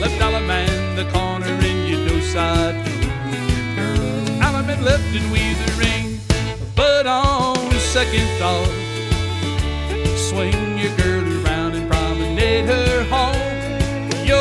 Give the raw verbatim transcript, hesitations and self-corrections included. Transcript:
left dollar man, the corner in your door side. Girl, I've been left in Weezering, but on second thought, swing your girl